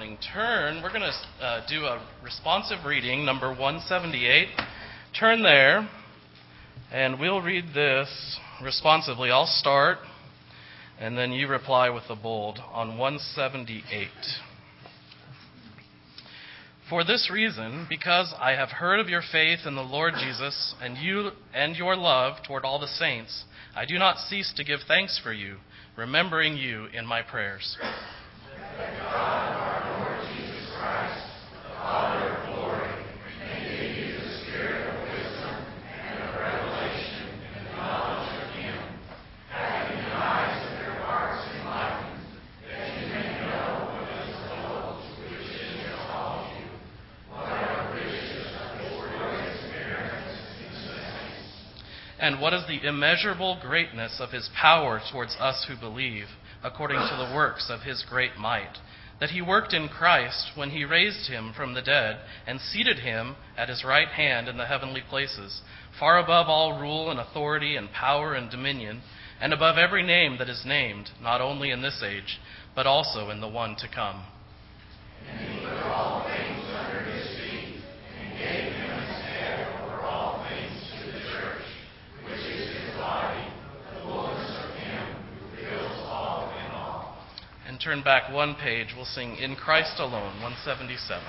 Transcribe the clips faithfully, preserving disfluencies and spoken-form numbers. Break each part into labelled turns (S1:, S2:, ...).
S1: morning. Turn, we're going to uh, do a responsive reading, number one seventy-eight. Turn there, and we'll read this responsively. I'll start, and then you reply with the bold on one seventy-eight. For this reason, because I have heard of your faith in the Lord Jesus and you and your love toward all the saints, I do not cease to give thanks for you, remembering you in my prayers.
S2: That God, our Lord Jesus Christ, the Father of glory, may give you the spirit of wisdom and of revelation in the knowledge of Him, having the eyes of your hearts enlightened, that you may know what is the hope to which He has called you, what are the riches of His glorious inheritance in the saints,
S1: and what is the immeasurable greatness of His power towards us who believe, according to the works of His great might, that He worked in Christ when He raised Him from the dead and seated Him at His right hand in the heavenly places, far above all rule and authority and power and dominion, and above every name that is named, not only in this age, but also in the one to come.
S2: And He put all things under His feet, and gave Him His head over all things to the church, which is His body, the fullness of Him who fills all in all.
S1: And turn back one page, we'll sing In Christ Alone, one seventy-seven.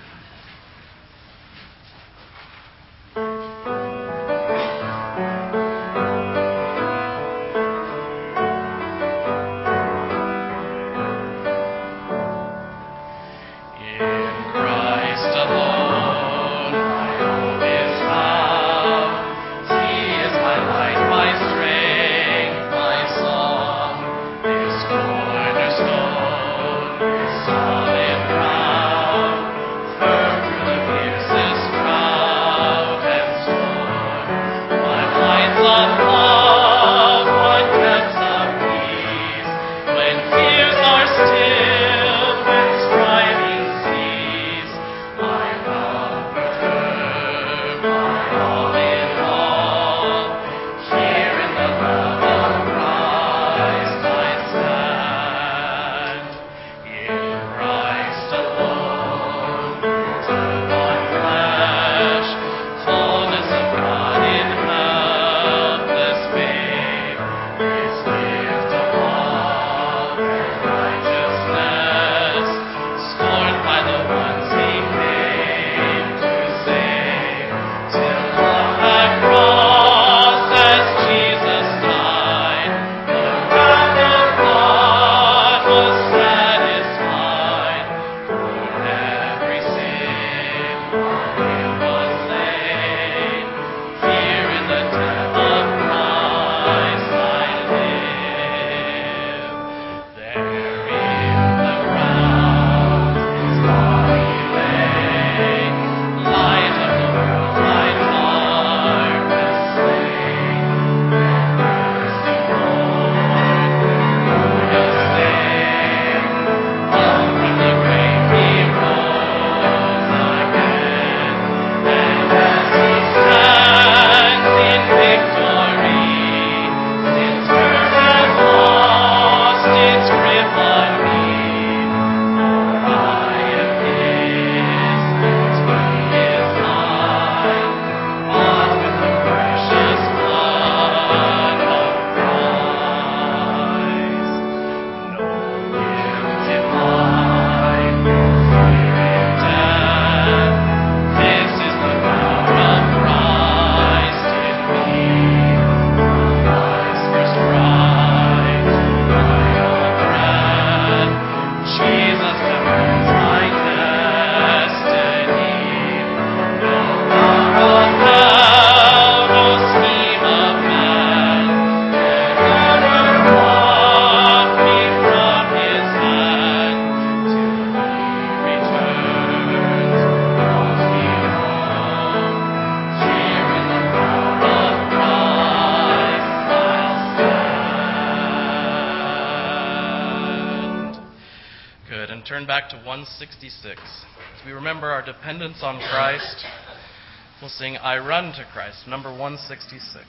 S1: Turn back to one sixty-six. As we remember our dependence on Christ, we'll sing I Run to Christ, number one sixty-six.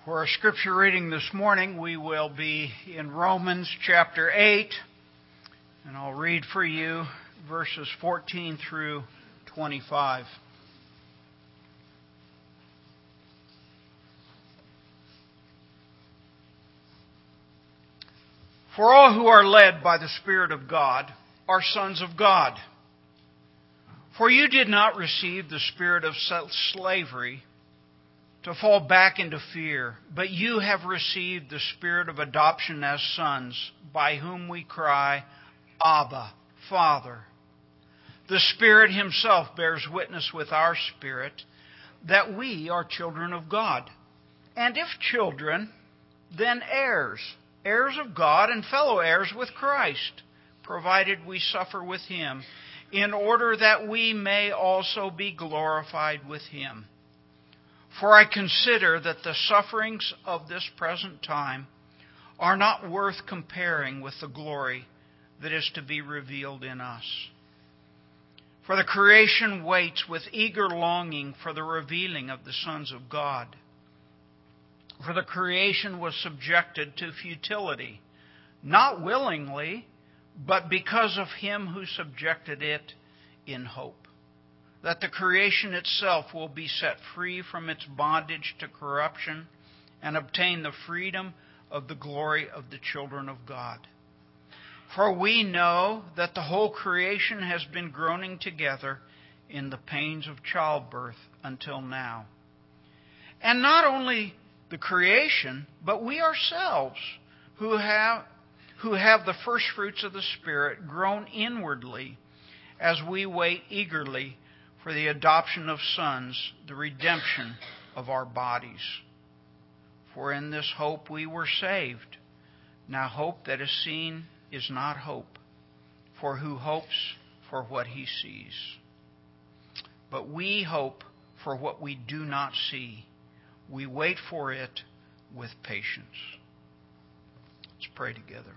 S3: For our scripture reading this morning, we will be in Romans chapter eight, and I'll read for you verses fourteen through twenty-five. For all who are led by the Spirit of God are sons of God. For you did not receive the spirit of slavery to fall back into fear, but you have received the spirit of adoption as sons, by whom we cry, Abba, Father. The Spirit Himself bears witness with our spirit that we are children of God. And if children, then heirs, heirs of God and fellow heirs with Christ, provided we suffer with Him, in order that we may also be glorified with Him. For I consider that the sufferings of this present time are not worth comparing with the glory that is to be revealed in us. For the creation waits with eager longing for the revealing of the sons of God. For the creation was subjected to futility, not willingly, but because of Him who subjected it in hope, that the creation itself will be set free from its bondage to corruption and obtain the freedom of the glory of the children of God. For we know that the whole creation has been groaning together in the pains of childbirth until now. And not only the creation, but we ourselves, who have, who have the first fruits of the Spirit, groan inwardly as we wait eagerly for the adoption of sons, the redemption of our bodies. For in this hope we were saved. Now hope that is seen is not hope, for who hopes for what he sees? But we hope for what we do not see. We wait for it with patience. Let's pray together.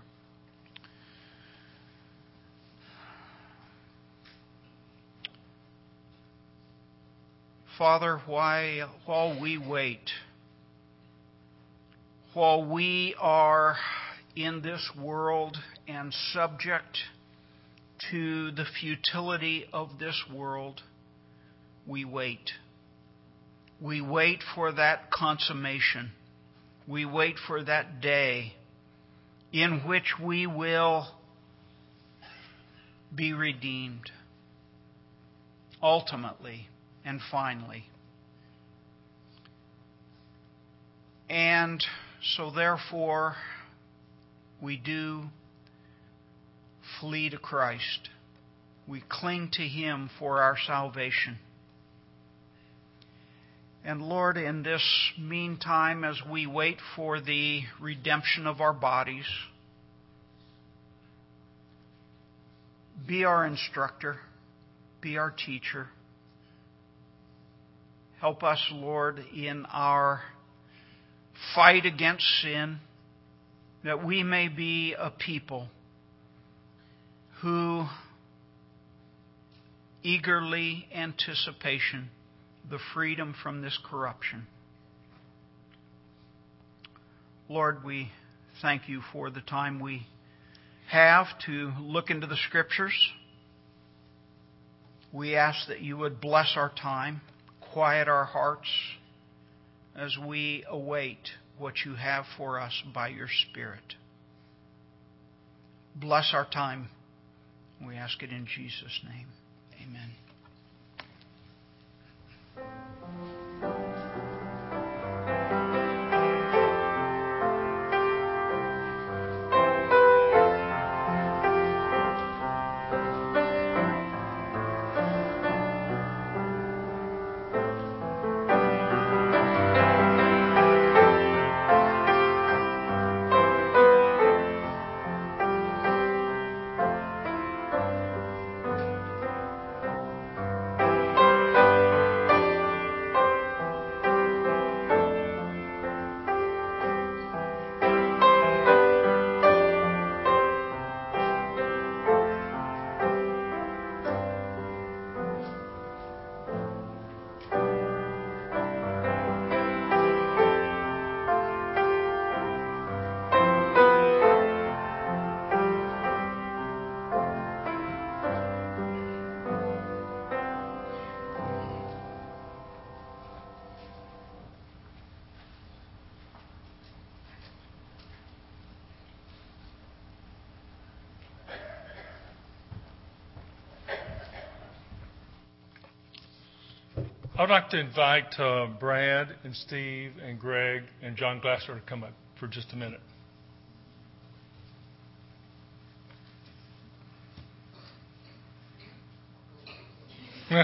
S3: Father, while, while we wait, while we are in this world and subject to the futility of this world, we wait. We wait for that consummation. We wait for that day in which we will be redeemed, ultimately and finally. And so therefore, we do flee to Christ. We cling to Him for our salvation. And Lord, in this meantime, as we wait for the redemption of our bodies, be our instructor, be our teacher. Help us, Lord, in our fight against sin, that we may be a people who eagerly anticipation the freedom from this corruption. Lord, we thank You for the time we have to look into the Scriptures. We ask that You would bless our time, quiet our hearts as we await what You have for us by Your Spirit. Bless our time. We ask it in Jesus' name. Amen.
S4: I'd like to invite uh, Brad and Steve and Greg and John Glasser to come up for just a minute. You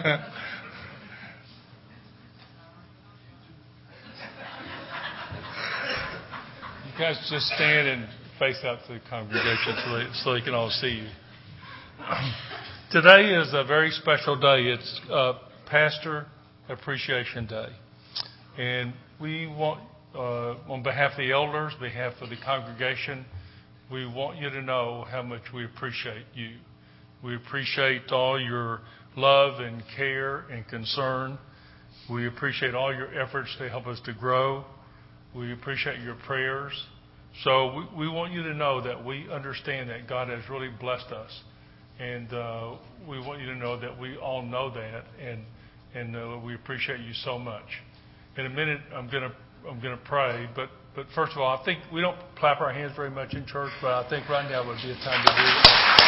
S4: guys just stand and face out to the congregation so they, so they can all see you. Today is a very special day. It's uh, Pastor Appreciation Day. And we want, uh, on behalf of the elders, on behalf of the congregation, we want you to know how much we appreciate you. We appreciate all your love and care and concern. We appreciate all your efforts to help us to grow. We appreciate your prayers. So we, we want you to know that we understand that God has really blessed us. And uh, we want you to know that we all know that, and and uh, we appreciate you so much. In a minute, I'm gonna I'm gonna pray, but but first of all, I think we don't clap our hands very much in church, but I think right now would be a time to do it.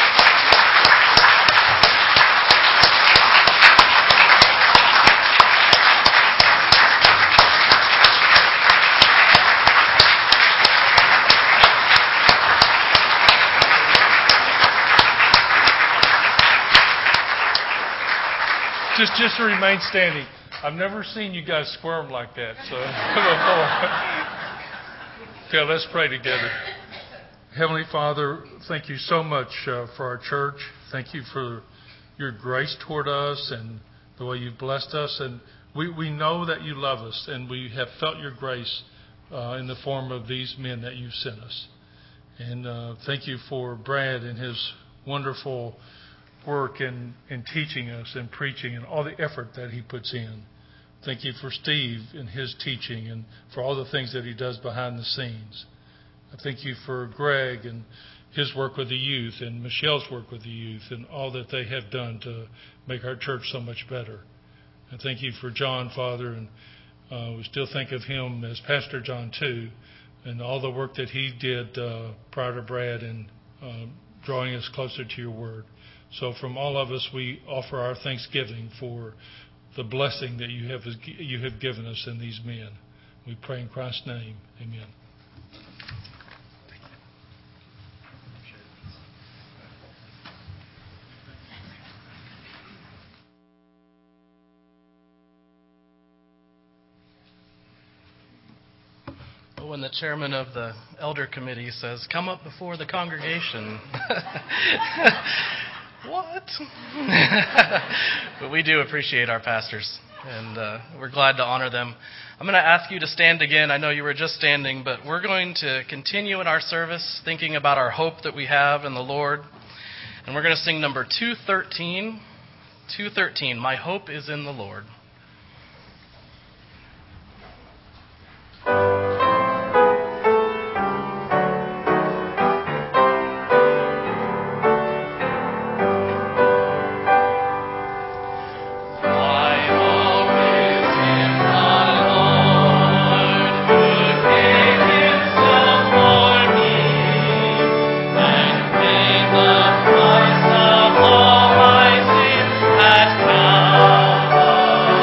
S4: Just, just to remain standing. I've never seen you guys squirm like that. So, okay, let's pray together. Heavenly Father, thank you so much uh, for our church. Thank you for your grace toward us and the way you've blessed us. And we, we know that you love us, and we have felt your grace uh, in the form of these men that you've sent us. And uh, thank you for Brad and his wonderful work in, in teaching us and preaching and all the effort that he puts in. Thank you for Steve and his teaching and for all the things that he does behind the scenes. I thank you for Greg and his work with the youth and Michelle's work with the youth and all that they have done to make our church so much better. I thank you for John, Father, and uh, we still think of him as Pastor John too, and all the work that he did uh, prior to Brad and uh, drawing us closer to your word. So from all of us, we offer our thanksgiving for the blessing that you have you have given us in these men. We pray in Christ's name. Amen.
S1: When the chairman of the elder committee says, "Come up before the congregation." What? But we do appreciate our pastors, and uh, we're glad to honor them. I'm going to ask you to stand again. I know you were just standing, but we're going to continue in our service thinking about our hope that we have in the Lord. And we're going to sing number two thirteen. two thirteen, My Hope is in the Lord.
S2: Price of all my sins at Calvary.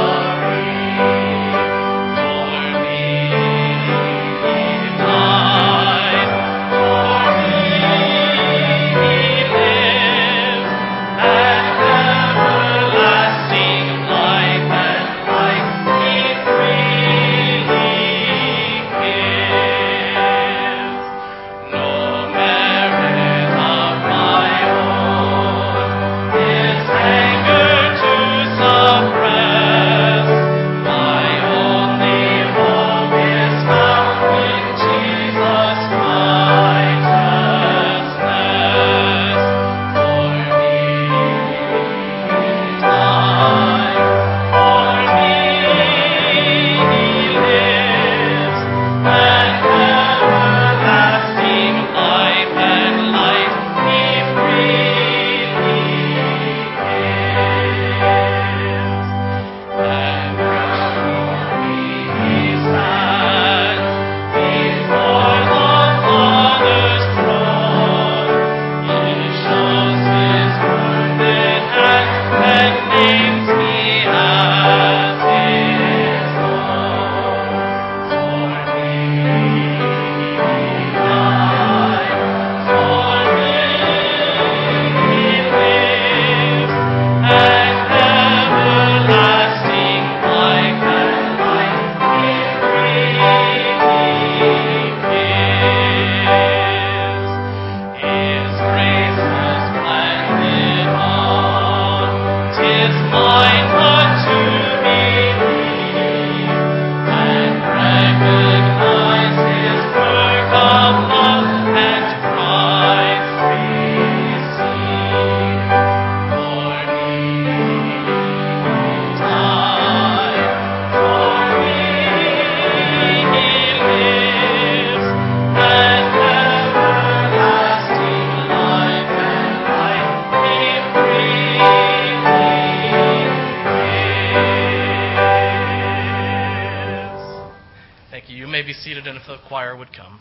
S1: seated and if the choir would come.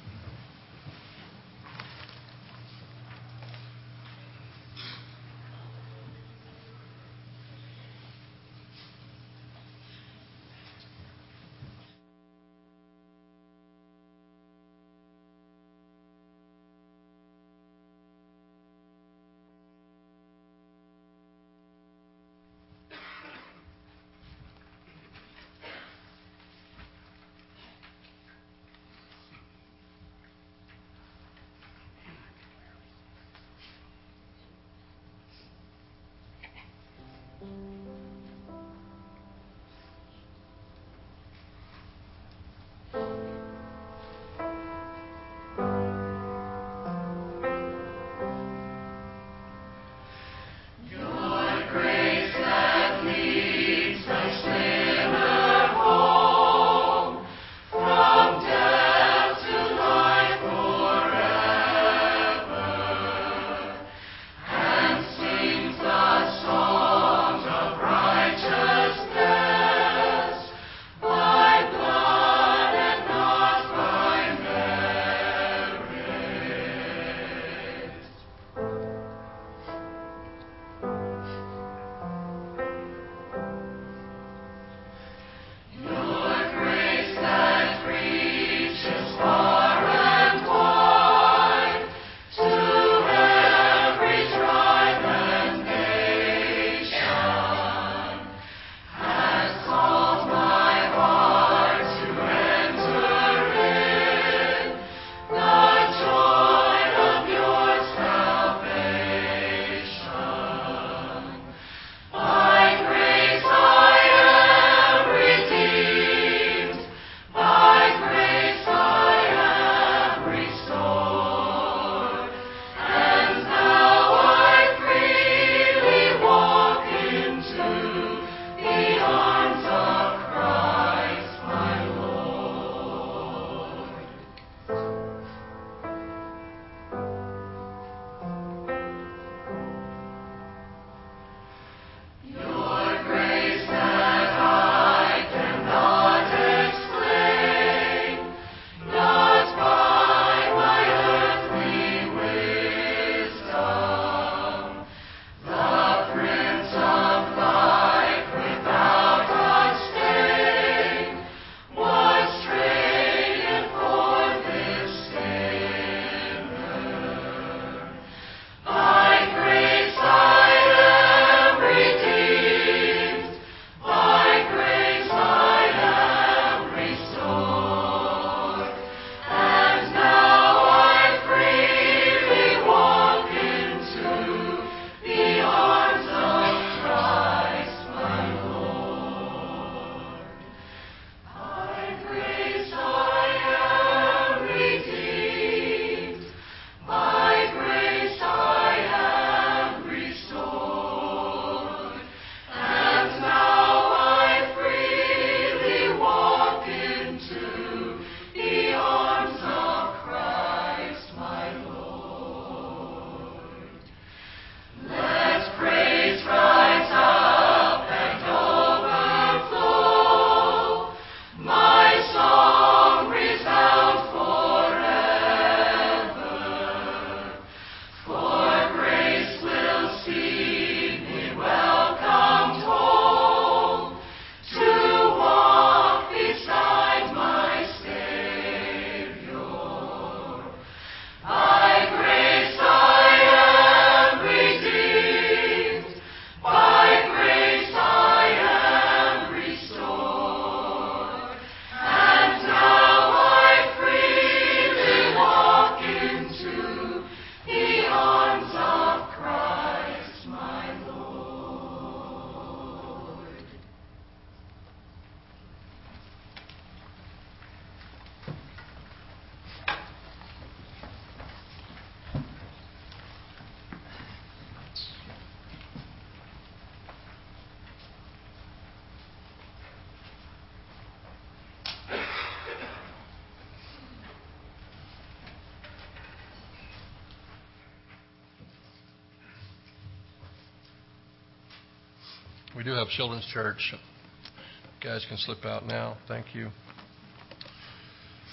S5: We do have Children's Church. You guys can slip out now. Thank you.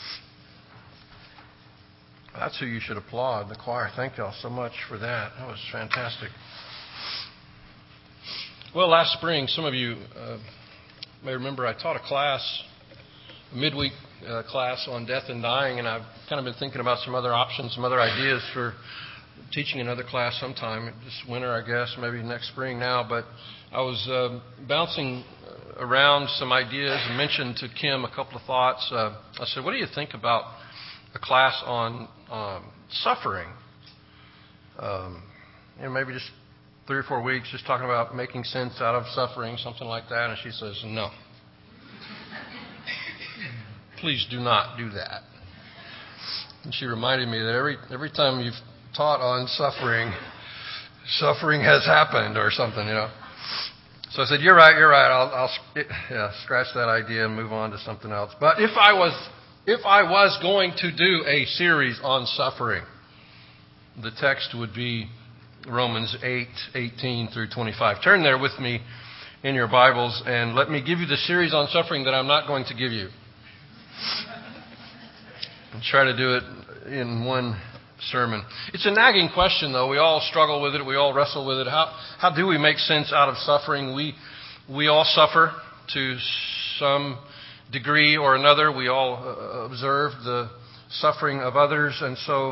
S5: That's who you should applaud, the choir. Thank y'all so much for that. That was fantastic. Well, last spring, some of you uh, may remember I taught a class, a midweek uh, class on death and dying, and I've kind of been thinking about some other options, some other ideas for teaching another class sometime this winter, I guess, maybe next spring now. But I was uh, bouncing around some ideas and mentioned to Kim a couple of thoughts. Uh, I said, what do you think about a class on um, suffering? Um, you know, maybe just three or four weeks just talking about making sense out of suffering, something like that. And she says, no. Please do not do that. And she reminded me that every every time you've taught on suffering, suffering has happened or something, you know. So I said, you're right, you're right. I'll, I'll yeah, scratch that idea and move on to something else. But if I was if I was going to do a series on suffering, the text would be Romans eight, eighteen through twenty-five. Turn there with me in your Bibles and let me give you the series on suffering that I'm not going to give you. I'll try to do it in one sermon. It's a nagging question, though. We all struggle with it. We all wrestle with it. How how do we make sense out of suffering? We we all suffer to some degree or another. We all uh, observe the suffering of others, and so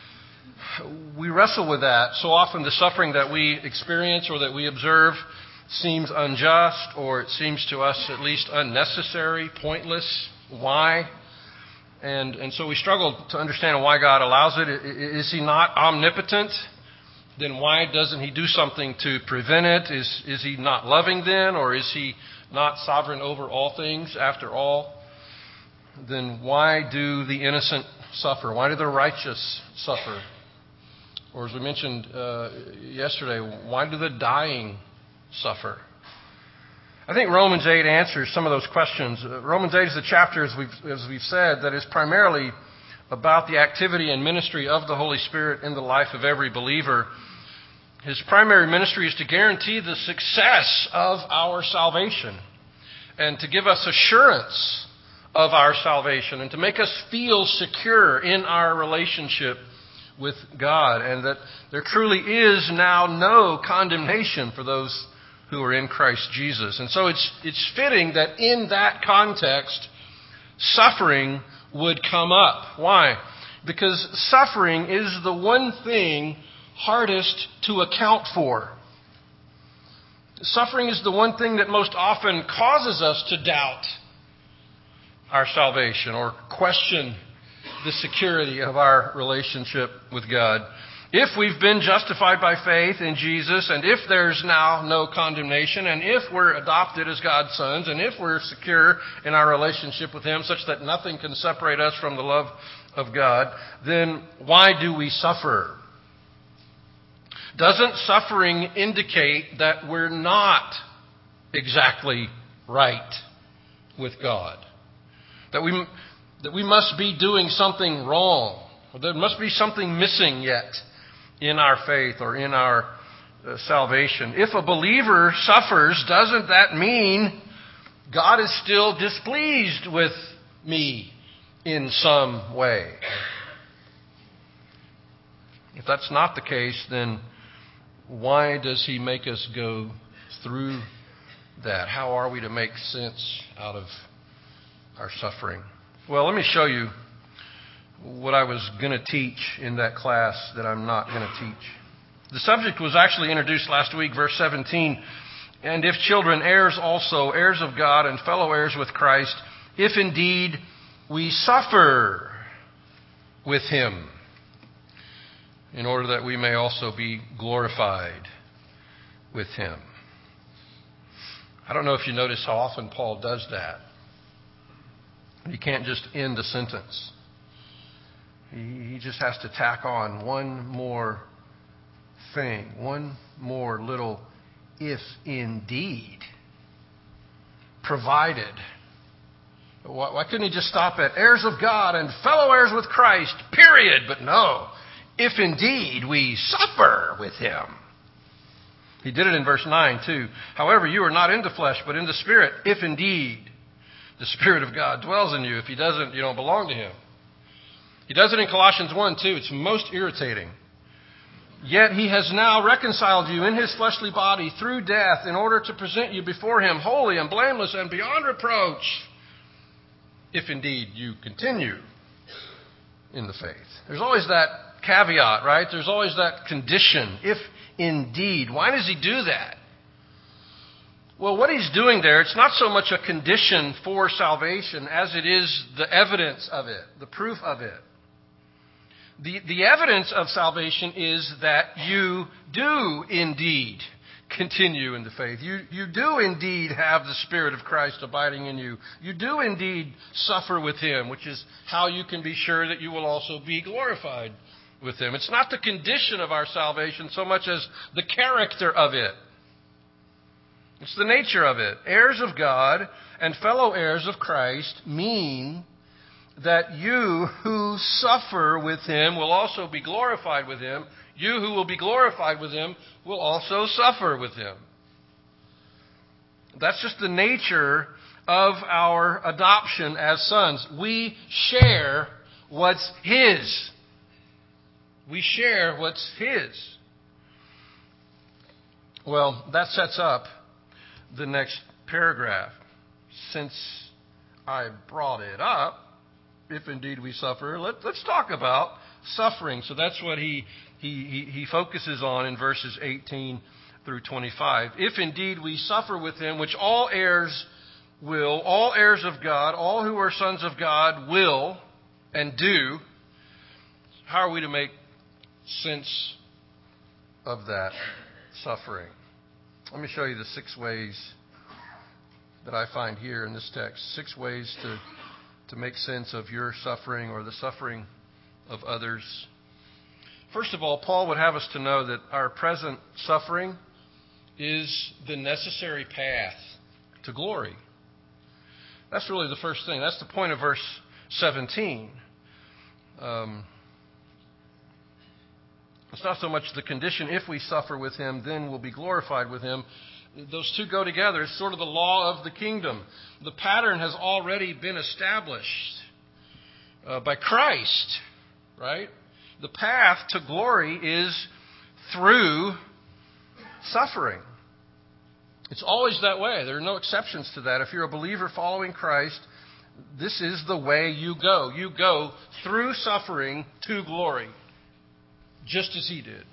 S5: we wrestle with that. So often the suffering that we experience or that we observe seems unjust, or it seems to us at least unnecessary, pointless. Why? And and so we struggle to understand why God allows it. Is He not omnipotent? Then why doesn't He do something to prevent it? Is is He not loving then? Or is He not sovereign over all things after all? Then why do the innocent suffer? Why do the righteous suffer? Or as we mentioned uh, yesterday, why do the dying suffer? I think Romans eight answers some of those questions. Uh, Romans eight is a chapter, as we've, as we've said, that is primarily about the activity and ministry of the Holy Spirit in the life of every believer. His primary ministry is to guarantee the success of our salvation and to give us assurance of our salvation and to make us feel secure in our relationship with God, and that there truly is now no condemnation for those who are in Christ Jesus. And so it's it's fitting that in that context, suffering would come up. Why? Because suffering is the one thing hardest to account for. Suffering is the one thing that most often causes us to doubt our salvation or question the security of our relationship with God. If we've been justified by faith in Jesus, and if there's now no condemnation, and if we're adopted as God's sons, and if we're secure in our relationship with Him such that nothing can separate us from the love of God, then why do we suffer? Doesn't suffering indicate that we're not exactly right with God? That we, that we must be doing something wrong, or there must be something missing yet in our faith or in our uh, salvation. If a believer suffers, doesn't that mean God is still displeased with me in some way? If that's not the case, then why does He make us go through that? How are we to make sense out of our suffering? Well, let me show you what I was going to teach in that class that I'm not going to teach. The subject was actually introduced last week, verse seventeen. And if children, heirs also, heirs of God and fellow heirs with Christ, if indeed we suffer with Him, in order that we may also be glorified with Him. I don't know if you notice how often Paul does that. He can't just end a sentence. He just has to tack on one more thing, one more little if indeed, provided. Why couldn't he just stop at heirs of God and fellow heirs with Christ, period? But no, if indeed we suffer with Him. He did it in verse nine too. However, you are not in the flesh, but in the Spirit, if indeed the Spirit of God dwells in you. If He doesn't, you don't belong to Him. He does it in Colossians one too. It's most irritating. Yet he has now reconciled you in his fleshly body through death in order to present you before him holy and blameless and beyond reproach, if indeed you continue in the faith. There's always that caveat, right? There's always that condition, if indeed. Why does he do that? Well, what he's doing there, it's not so much a condition for salvation as it is the evidence of it, the proof of it. The, the evidence of salvation is that you do indeed continue in the faith. You, you do indeed have the Spirit of Christ abiding in you. You do indeed suffer with him, which is how you can be sure that you will also be glorified with him. It's not the condition of our salvation so much as the character of it. It's the nature of it. Heirs of God and fellow heirs of Christ mean that you who suffer with him will also be glorified with him. You who will be glorified with him will also suffer with him. That's just the nature of our adoption as sons. We share what's his. We share what's his. Well, that sets up the next paragraph. Since I brought it up, if indeed we suffer, let, let's talk about suffering. So that's what he, he, he, he focuses on in verses eighteen through twenty-five. If indeed we suffer with him, which all heirs will, all heirs of God, all who are sons of God will and do, how are we to make sense of that suffering? Let me show you the six ways that I find here in this text. Six ways to to make sense of your suffering or the suffering of others. First of all, Paul would have us to know that our present suffering is the necessary path to glory. That's really the first thing. That's the point of verse seventeen. Um, it's not so much the condition, if we suffer with him, then we'll be glorified with him. Those two go together. It's sort of the law of the kingdom. The pattern has already been established uh, by Christ, right? The path to glory is through suffering. It's always that way. There are no exceptions to that. If you're a believer following Christ, this is the way you go. You go through suffering to glory, just as he did.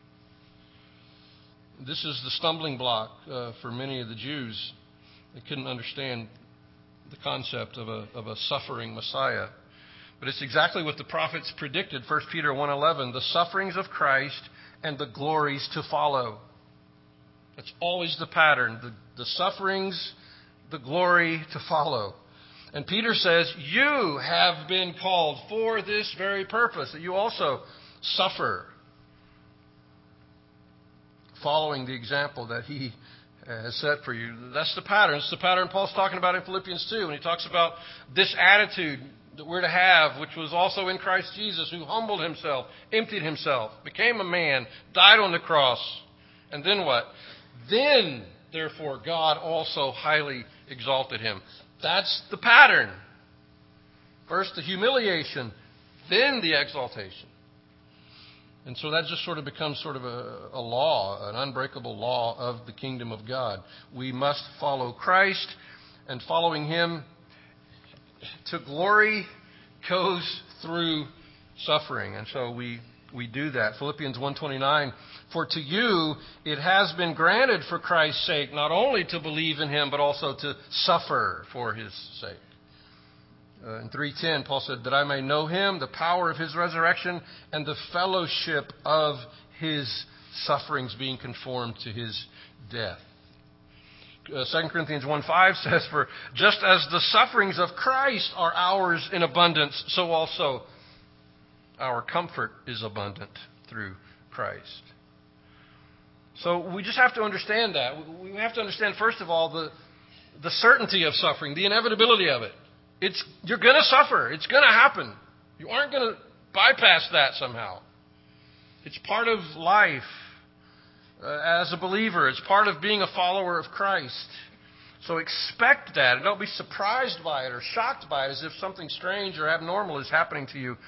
S5: This is the stumbling block uh, for many of the Jews. They couldn't understand the concept of a, of a suffering Messiah. But it's exactly what the prophets predicted. First Peter one eleven, the sufferings of Christ and the glories to follow. That's always the pattern. The, the sufferings, the glory to follow. And Peter says, you have been called for this very purpose, that you also suffer, following the example that he has set for you. That's the pattern. It's the pattern Paul's talking about in Philippians two, when he talks about this attitude that we're to have, which was also in Christ Jesus, who humbled himself, emptied himself, became a man, died on the cross. And then what? Then, therefore, God also highly exalted him. That's the pattern. First the humiliation, then the exaltation. And so that just sort of becomes sort of a, a law, an unbreakable law of the kingdom of God. We must follow Christ, and following him to glory goes through suffering. And so we, we do that. Philippians one twenty-nine, for to you it has been granted for Christ's sake not only to believe in him, but also to suffer for his sake. Uh, in three ten, Paul said, that I may know him, the power of his resurrection, and the fellowship of his sufferings, being conformed to his death. Uh, Second Corinthians one five says, for just as the sufferings of Christ are ours in abundance, so also our comfort is abundant through Christ. So we just have to understand that. We have to understand, first of all, the, the certainty of suffering, the inevitability of it. It's, you're going to suffer. It's going to happen. You aren't going to bypass that somehow. It's part of life uh, as a believer. It's part of being a follower of Christ. So expect that, and don't be surprised by it or shocked by it as if something strange or abnormal is happening to you.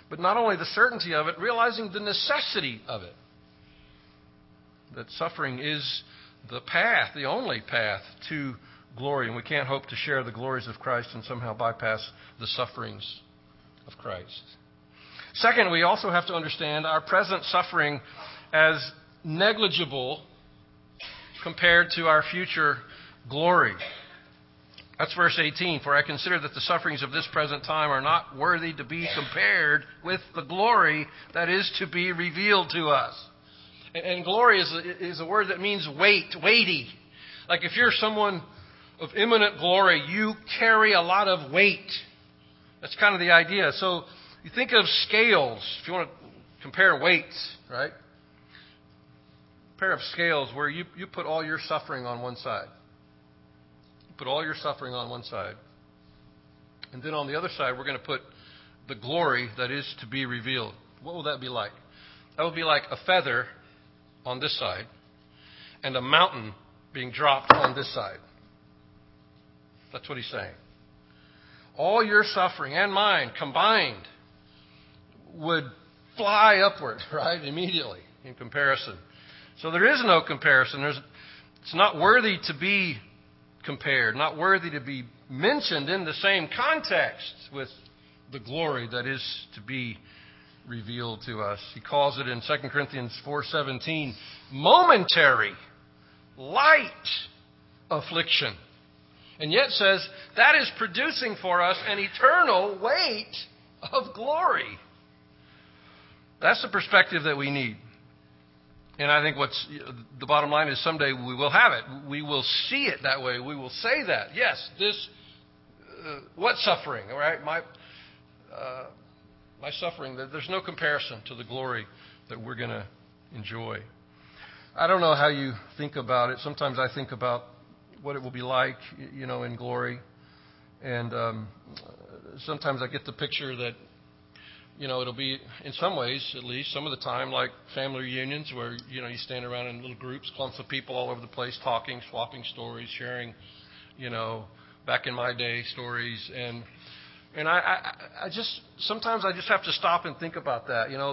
S5: But not only the certainty of it, realizing the necessity of it. That suffering is the path, the only path to glory. And we can't hope to share the glories of Christ and somehow bypass the sufferings of Christ. Second, we also have to understand our present suffering as negligible compared to our future glory. That's verse eighteen. For I consider that the sufferings of this present time are not worthy to be compared with the glory that is to be revealed to us. And, and glory is a, is a word that means weight, weighty. Like if you're someone of imminent glory, you carry a lot of weight. That's kind of the idea. So you think of scales, if you want to compare weights, right? A pair of scales where you, you put all your suffering on one side. Put all your suffering on one side. And then on the other side, we're going to put the glory that is to be revealed. What will that be like? That would be like a feather on this side and a mountain being dropped on this side. That's what he's saying. All your suffering and mine combined would fly upward, right, immediately in comparison. So there is no comparison. There's, it's not worthy to be compared, not worthy to be mentioned in the same context with the glory that is to be revealed to us. He calls it in Second Corinthians four seventeen, momentary, light affliction. And yet says that is producing for us an eternal weight of glory. That's the perspective that we need. And I think what's the bottom line is someday we will have it. We will see it that way. We will say that. Yes, this, uh, what suffering, all right? My, uh, my suffering, there's no comparison to the glory that we're going to enjoy. I don't know how you think about it. Sometimes I think about what it will be like, you know, in glory. And um, sometimes I get the picture that, you know, it'll be, in some ways, at least, some of the time, like family reunions where, you know, you stand around in little groups, clumps of people all over the place, talking, swapping stories, sharing, you know, back in my day stories. And and I, I, I just, sometimes I just have to stop and think about that. You know,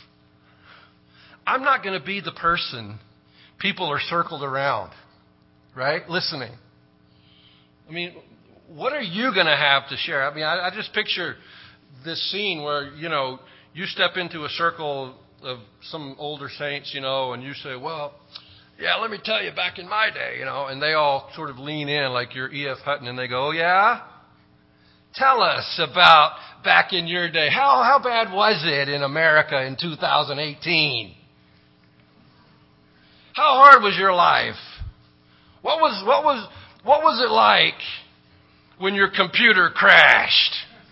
S5: I'm not going to be the person people are circled around, right, listening. I mean, what are you going to have to share? I mean, I, I just picture this scene where, you know, you step into a circle of some older saints, you know, and you say, well, yeah, let me tell you, back in my day, you know, and they all sort of lean in like you're E F Hutton, and they go, oh, yeah? Tell us about back in your day. How how bad was it in America in two thousand eighteen? How hard was your life? What was what was what was it like when your computer crashed?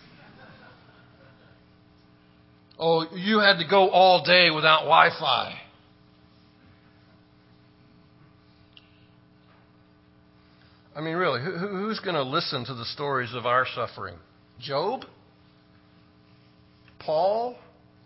S5: Oh, you had to go all day without Wi-Fi. I mean, really, who, who's going to listen to the stories of our suffering? Job? Paul?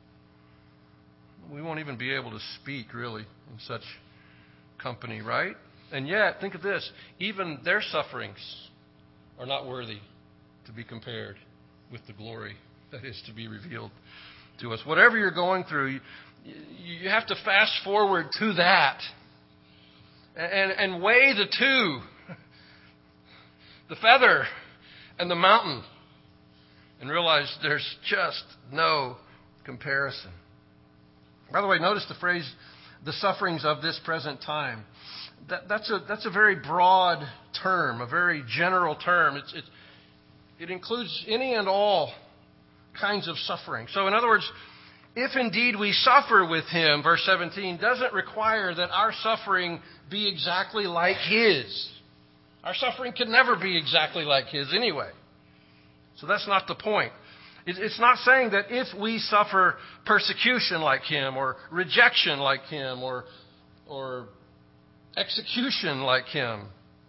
S5: We won't even be able to speak, really, in such company, right? And yet, think of this, even their sufferings are not worthy to be compared with the glory that is to be revealed to us. Whatever you're going through, you, you have to fast forward to that and, and weigh the two, the feather and the mountain, and realize there's just no comparison. By the way, notice the phrase, the sufferings of this present time. That, that's a that's a very broad term, a very general term. It's, it, it includes any and all kinds of suffering. So in other words, if indeed we suffer with him, verse seventeen, doesn't require that our suffering be exactly like his. Our suffering can never be exactly like his anyway. So that's not the point. It's not saying that if we suffer persecution like him, or rejection like him, or or execution like him.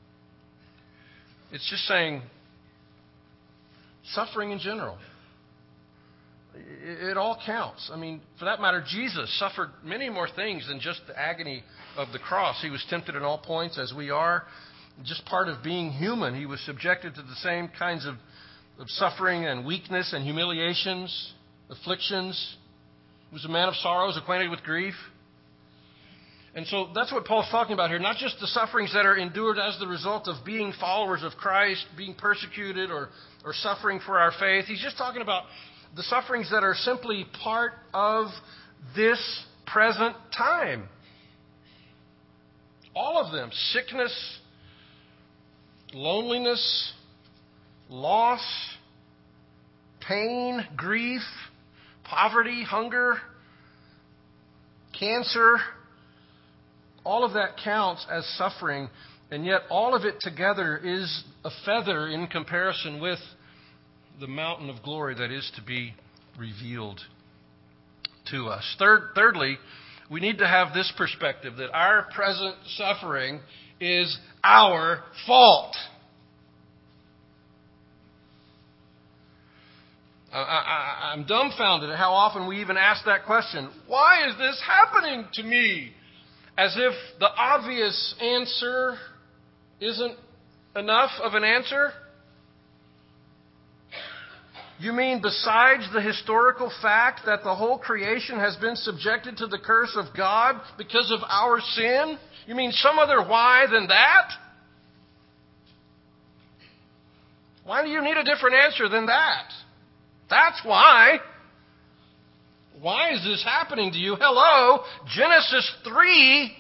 S5: It's just saying suffering in general. It, it all counts. I mean, for that matter, Jesus suffered many more things than just the agony of the cross. He was tempted in all points as we are. Just part of being human. He was subjected to the same kinds of, of suffering and weakness and humiliations. afflictions. He was a man of sorrows, acquainted with grief. And so that's what Paul's talking about here. Not just the sufferings that are endured as the result of being followers of Christ, being persecuted or, or suffering for our faith. He's just talking about the sufferings that are simply part of this present time. All of them. Sickness, loneliness, loss, pain, grief, poverty, hunger, cancer. All of that counts as suffering, and yet all of it together is a feather in comparison with the mountain of glory that is to be revealed to us. Third, thirdly, we need to have this perspective that our present suffering is our fault. I, I, I'm dumbfounded at how often we even ask that question. Why is this happening to me? As if the obvious answer isn't enough of an answer? You mean besides the historical fact that the whole creation has been subjected to the curse of God because of our sin? You mean some other why than that? Why do you need a different answer than that? That's why. Why is this happening to you? Hello, Genesis three.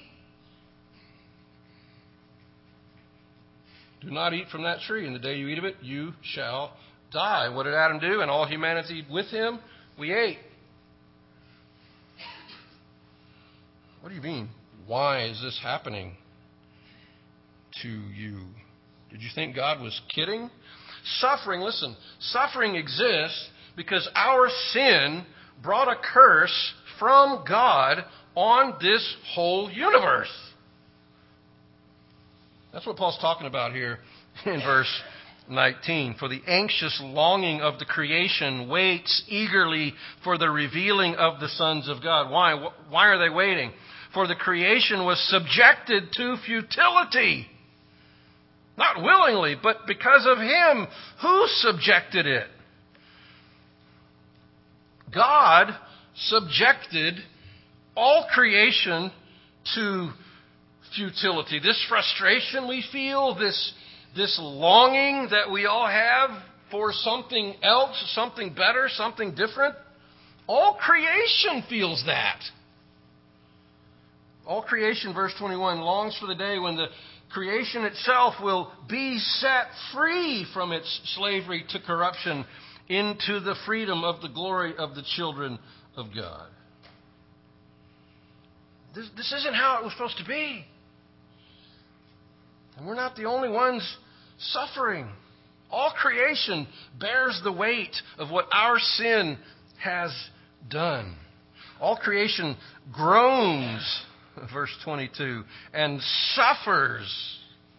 S5: Do not eat from that tree, and the day you eat of it, you shall die. What did Adam do? And all humanity with him, we ate. What do you mean? Why is this happening to you? Did you think God was kidding? Suffering, listen, suffering exists because our sin brought a curse from God on this whole universe. That's what Paul's talking about here in verse nineteen. For the anxious longing of the creation waits eagerly for the revealing of the sons of God. Why? Why are they waiting? For the creation was subjected to futility. Not willingly, but because of Him who subjected it. God subjected all creation to futility. This frustration we feel, this, this longing that we all have for something else, something better, something different, all creation feels that. All creation, verse twenty-one, longs for the day when the creation itself will be set free from its slavery to corruption into the freedom of the glory of the children of God. This, this isn't how it was supposed to be. And we're not the only ones suffering. All creation bears the weight of what our sin has done. All creation groans, verse twenty-two, and suffers.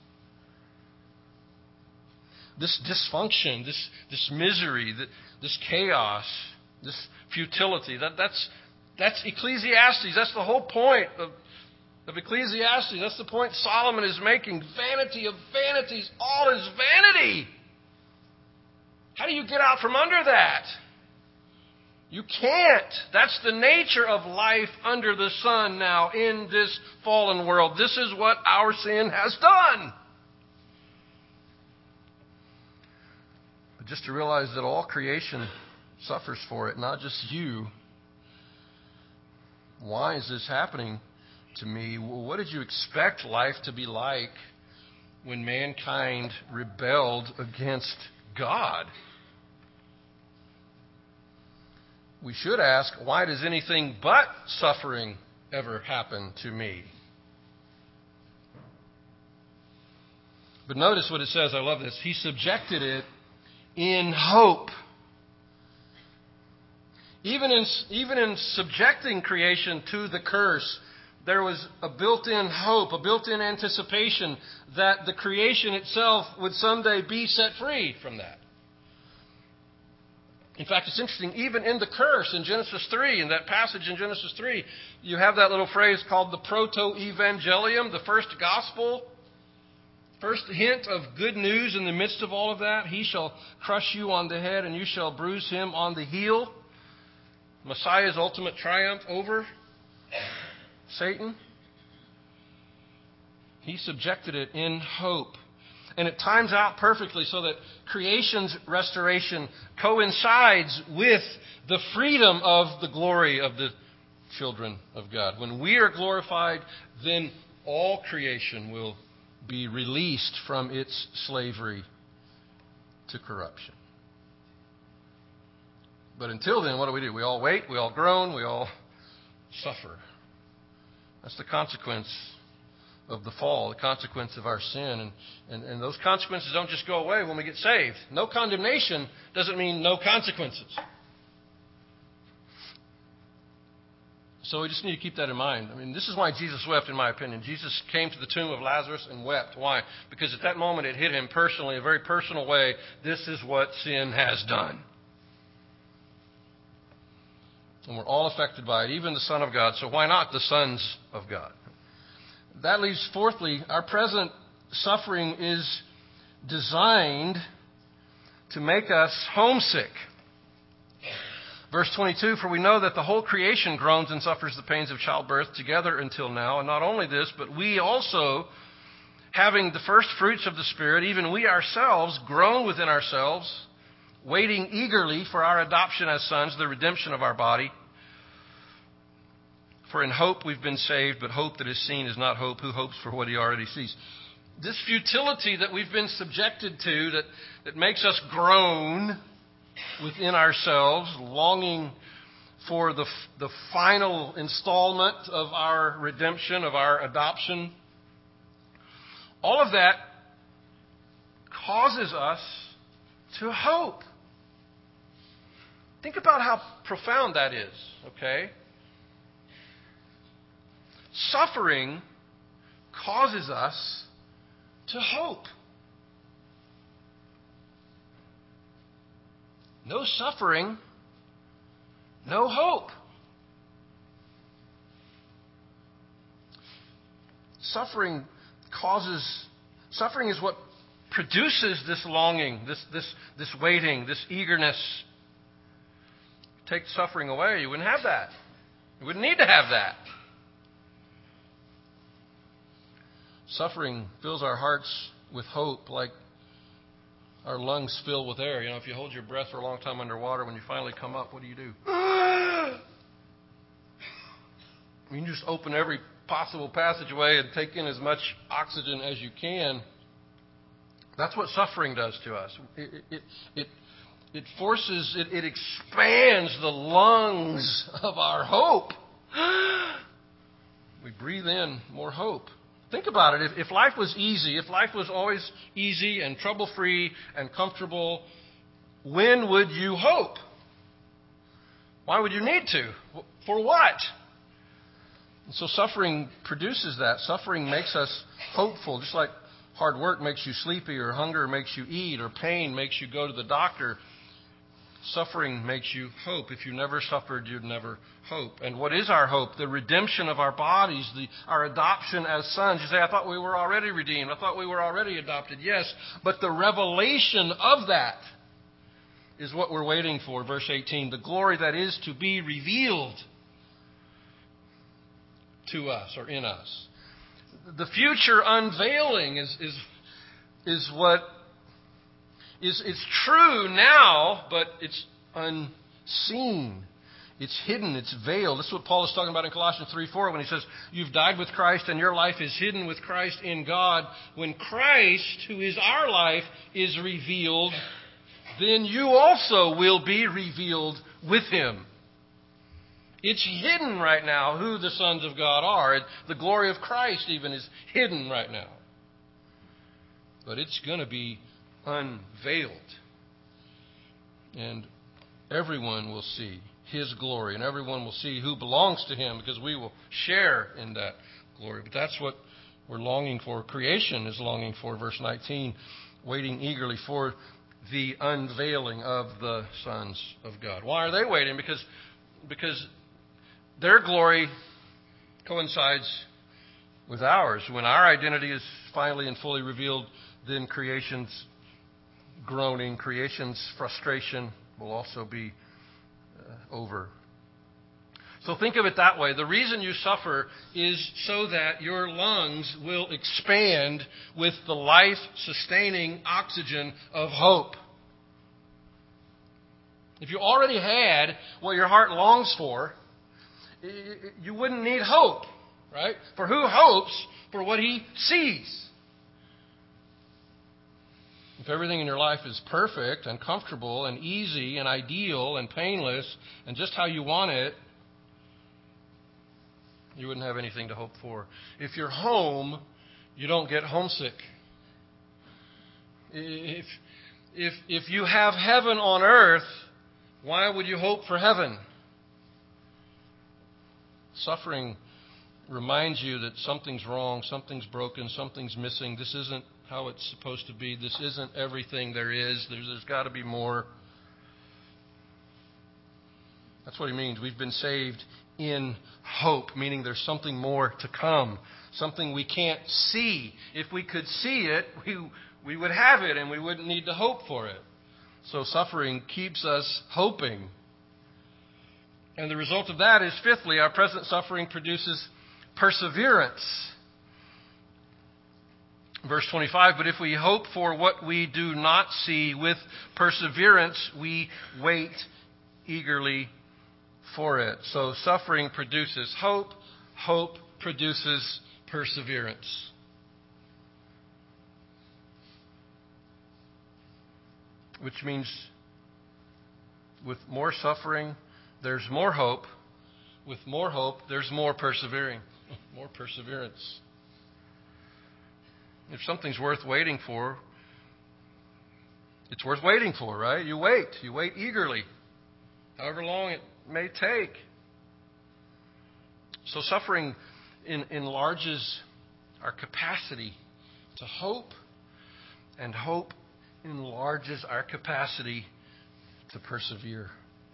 S5: This dysfunction, this, this misery, this chaos, this futility, that, that's, that's Ecclesiastes. That's the whole point of, of Ecclesiastes. That's the point Solomon is making. Vanity of vanities. All is vanity. How do you get out from under that? You can't. That's the nature of life under the sun now in this fallen world. This is what our sin has done. But just to realize that all creation suffers for it, not just you. Why is this happening to me? What did you expect life to be like when mankind rebelled against God? We should ask, why does anything but suffering ever happen to me? But notice what it says. I love this. He subjected it in hope. Even in, even in subjecting creation to the curse, there was a built-in hope, a built-in anticipation that the creation itself would someday be set free from that. In fact, it's interesting, even in the curse in Genesis three, in that passage in Genesis three, you have that little phrase called the proto-evangelium, the first gospel. First hint of good news in the midst of all of that. He shall crush you on the head and you shall bruise him on the heel. Messiah's ultimate triumph over Satan? He subjected it in hope. And it times out perfectly so that creation's restoration coincides with the freedom of the glory of the children of God. When we are glorified, then all creation will be released from its slavery to corruption. But until then, what do we do? We all wait, we all groan, we all suffer. That's the consequence of the fall, the consequence of our sin. And, and, and those consequences don't just go away when we get saved. No condemnation doesn't mean no consequences. So we just need to keep that in mind. I mean, this is why Jesus wept, in my opinion. Jesus came to the tomb of Lazarus and wept. Why? Because at that moment it hit him personally, a very personal way. This is what sin has done. And we're all affected by it, even the Son of God. So why not the sons of God? That leaves, fourthly, our present suffering is designed to make us homesick. Verse twenty-two, for we know that the whole creation groans and suffers the pains of childbirth together until now. And not only this, but we also, having the first fruits of the Spirit, even we ourselves groan within ourselves, waiting eagerly for our adoption as sons, the redemption of our body. For in hope we've been saved, but hope that is seen is not hope. Who hopes for what he already sees? This futility that we've been subjected to, that, that makes us groan within ourselves, longing for the, the final installment of our redemption, of our adoption, all of that causes us to hope. Think about how profound that is, okay? Suffering causes us to hope. No suffering, no hope. Suffering causes, suffering is what produces this longing, this, this, this waiting, this eagerness. Take suffering away, you wouldn't have that. You wouldn't need to have that. Suffering fills our hearts with hope, like our lungs fill with air. You know, if you hold your breath for a long time underwater, when you finally come up, what do you do? You can just open every possible passageway and take in as much oxygen as you can. That's what suffering does to us. It, it, it, it forces, it, it expands the lungs of our hope. We breathe in more hope. Think about it. If, if life was easy, if life was always easy and trouble-free and comfortable, when would you hope? Why would you need to? For what? And so suffering produces that. Suffering makes us hopeful, just like hard work makes you sleepy, or hunger makes you eat, or pain makes you go to the doctor. Suffering makes you hope. If you never suffered, you'd never hope. And what is our hope? The redemption of our bodies, the, our adoption as sons. You say, I thought we were already redeemed. I thought we were already adopted. Yes, but the revelation of that is what we're waiting for. Verse eighteen, the glory that is to be revealed to us or in us. The future unveiling is, is, is what is it's true now, but it's unseen. It's hidden. It's veiled. This is what Paul is talking about in Colossians three four when he says, you've died with Christ and your life is hidden with Christ in God. When Christ, who is our life, is revealed, then you also will be revealed with him. It's hidden right now who the sons of God are. The glory of Christ even is hidden right now. But it's going to be unveiled. And everyone will see his glory, and everyone will see who belongs to him, because we will share in that glory. But that's what we're longing for. Creation is longing for. Verse nineteen, waiting eagerly for the unveiling of the sons of God. Why are they waiting? Because, because their glory coincides with ours. When our identity is finally and fully revealed, then creation's groaning, creation's frustration will also be uh, over. So think of it that way. The reason you suffer is so that your lungs will expand with the life-sustaining oxygen of hope. If you already had what your heart longs for, you wouldn't need hope, right? For who hopes for what he sees? If everything in your life is perfect and comfortable and easy and ideal and painless and just how you want it, you wouldn't have anything to hope for. If you're home, you don't get homesick. If, if, if you have heaven on earth, why would you hope for heaven? Suffering reminds you that something's wrong, something's broken, something's missing. This isn't how it's supposed to be. This isn't everything there is. There's, there's got to be more. That's what he means. We've been saved in hope, meaning there's something more to come, something we can't see. If we could see it, we, we would have it and we wouldn't need to hope for it. So suffering keeps us hoping. And the result of that is, fifthly, our present suffering produces perseverance. Verse twenty-five, but if we hope for what we do not see, with perseverance we wait eagerly for it. So suffering produces hope. Hope produces perseverance. Which means with more suffering, there's more hope. With more hope, there's more persevering. More perseverance. If something's worth waiting for, it's worth waiting for, right? You wait. You wait eagerly, however long it may take. So suffering in, enlarges our capacity to hope, and hope enlarges our capacity to persevere.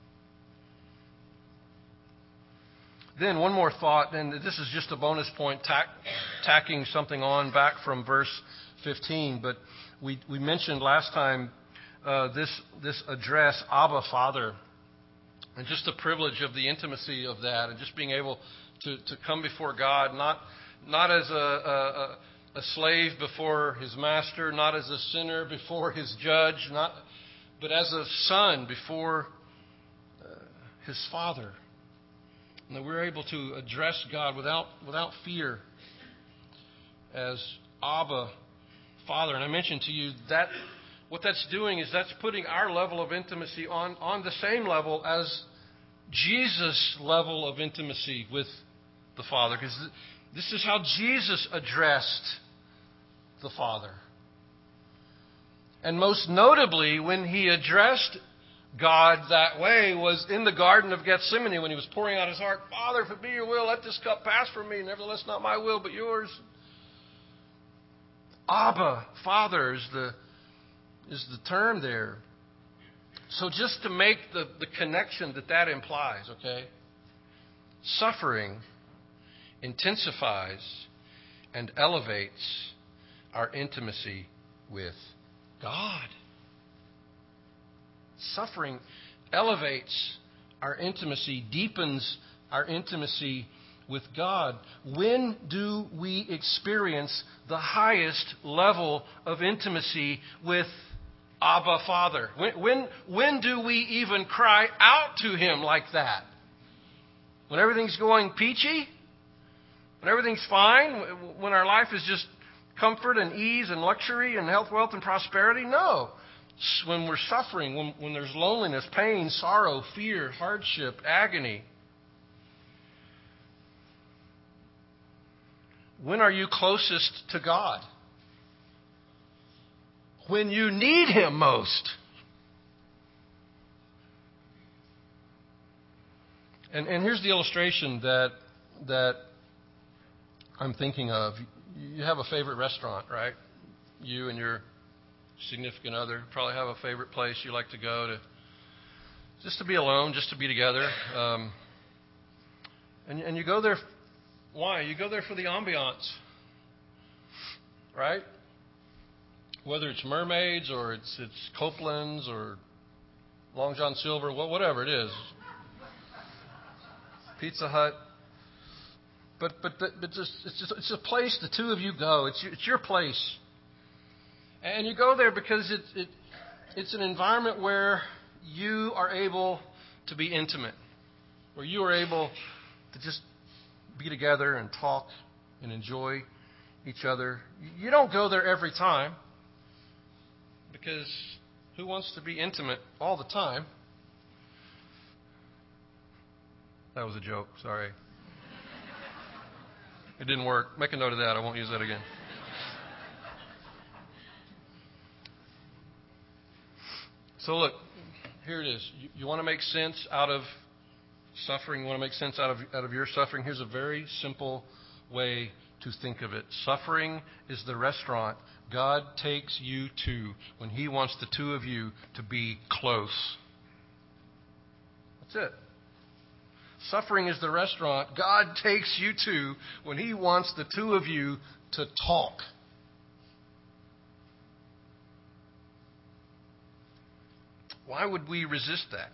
S5: Then one more thought, and this is just a bonus point, tack, tacking something on back from verse fifteen. But we, we mentioned last time uh, this, this address, Abba, Father, and just the privilege of the intimacy of that, and just being able to, to come before God, not, not as a, a, a slave before his master, not as a sinner before his judge, not, but as a son before uh, his Father. And that we're able to address God without without fear as Abba, Father. And I mentioned to you that what that's doing is that's putting our level of intimacy on, on the same level as Jesus' level of intimacy with the Father. Because this is how Jesus addressed the Father. And most notably, when he addressed God that way was in the Garden of Gethsemane when he was pouring out his heart. Father, if it be your will, let this cup pass from me. Nevertheless, not my will, but yours. Abba, Father, is the, is the term there. So just to make the, the connection that that implies, okay? Suffering intensifies and elevates our intimacy with God. Suffering elevates our intimacy, deepens our intimacy with God. When do we experience the highest level of intimacy with Abba, Father? When, when, when do we even cry out to Him like that? When everything's going peachy? When everything's fine? When our life is just comfort and ease and luxury and health, wealth, and prosperity? No. When we're suffering, when, when there's loneliness, pain, sorrow, fear, hardship, agony. When are you closest to God? When you need Him most. And, and here's the illustration that that I'm thinking of. You have a favorite restaurant, right? You and your significant other probably have a favorite place you like to go to, just to be alone, just to be together. Um, and, and you go there, why? You go there for the ambiance, right? Whether it's mermaids or it's it's Copeland's or Long John Silver, whatever it is. Pizza Hut. But but but it's just, it's just it's a place the two of you go. It's your, it's your place, and you go there because it's it it's an environment where you are able to be intimate, where you are able to just be together and talk and enjoy each other. You don't go there every time because who wants to be intimate all the time? That was a joke. Sorry. It didn't work. Make a note of that. I won't use that again. So look, here it is. You, you want to make sense out of suffering? You want to make sense out of, out of your suffering? Here's a very simple way to think of it. Suffering is the restaurant God takes you to when He wants the two of you to be close. That's it. Suffering is the restaurant God takes you to when He wants the two of you to talk. Why would we resist that?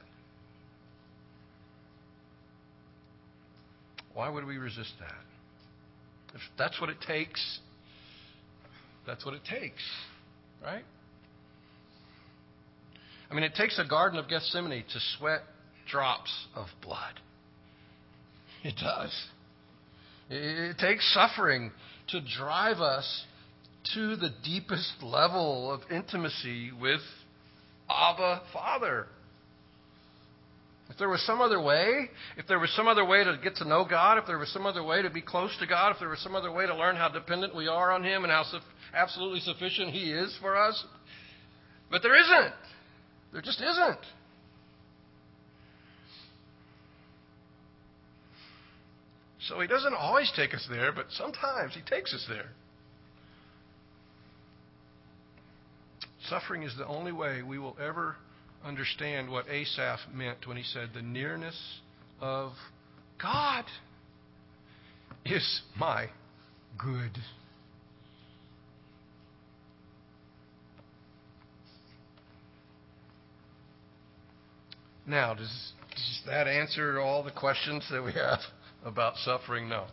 S5: Why would we resist that? If that's what it takes, that's what it takes, right? I mean, it takes a Garden of Gethsemane to sweat drops of blood. It does. It takes suffering to drive us to the deepest level of intimacy with Abba, Father. If there was some other way, if there was some other way to get to know God, if there was some other way to be close to God, if there was some other way to learn how dependent we are on Him and how su- absolutely sufficient He is for us, but there isn't. There just isn't. So He doesn't always take us there, but sometimes He takes us there. Suffering is the only way we will ever understand what Asaph meant when he said, the nearness of God is my good. Now, does, does that answer all the questions that we have about suffering? No.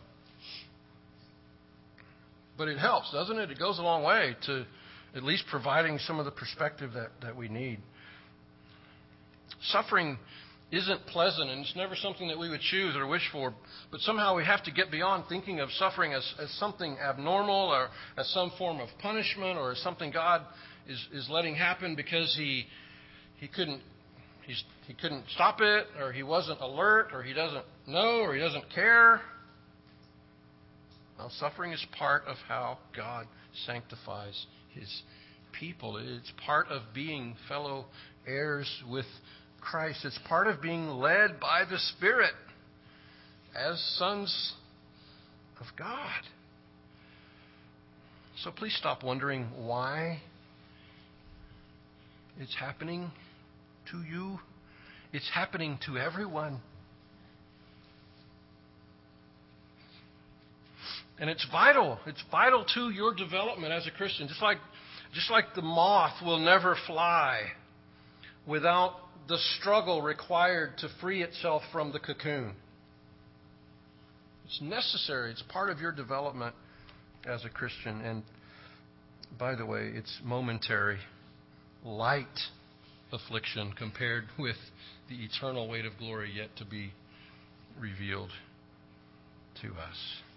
S5: But it helps, doesn't it? It goes a long way to at least providing some of the perspective that, that we need. Suffering isn't pleasant, and it's never something that we would choose or wish for, but somehow we have to get beyond thinking of suffering as, as something abnormal or as some form of punishment or as something God is, is letting happen because he he couldn't he's, he couldn't stop it, or he wasn't alert, or he doesn't know, or he doesn't care. Now, suffering is part of how God sanctifies His people. It's part of being fellow heirs with Christ. It's part of being led by the Spirit as sons of God. So please stop wondering why it's happening to you. It's happening to everyone. And it's vital. It's vital to your development as a Christian. Just like, just like the moth will never fly without the struggle required to free itself from the cocoon. It's necessary. It's part of your development as a Christian. And by the way, it's momentary, light affliction compared with the eternal weight of glory yet to be revealed to us.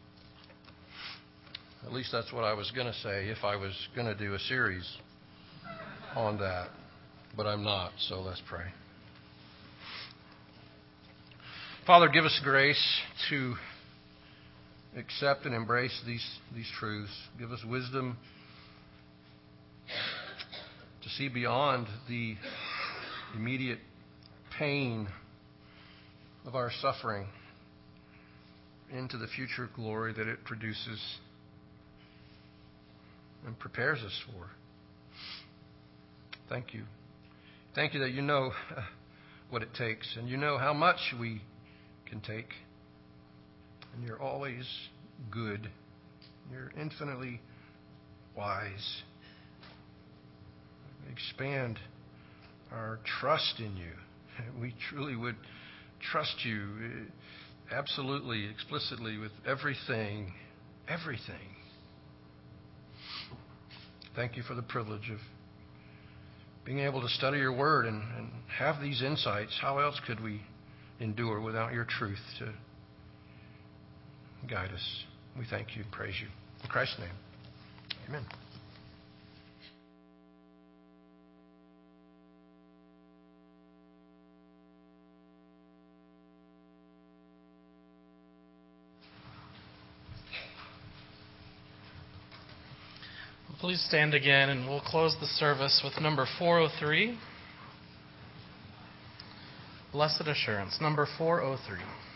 S5: At least that's what I was going to say if I was going to do a series on that. But I'm not, so let's pray. Father, give us grace to accept and embrace these, these truths. Give us wisdom to see beyond the immediate pain of our suffering into the future glory that it produces and prepares us for. Thank you. Thank you that you know uh, what it takes, and you know how much we can take. And you're always good. You're infinitely wise. Expand our trust in you. We truly would trust you absolutely, explicitly with everything, everything. Thank you for the privilege of being able to study your word and, and have these insights. How else could we endure without your truth to guide us? We thank you and praise you. In Christ's name, amen.
S1: Please stand again, and we'll close the service with number four oh three. Blessed Assurance, number four oh three.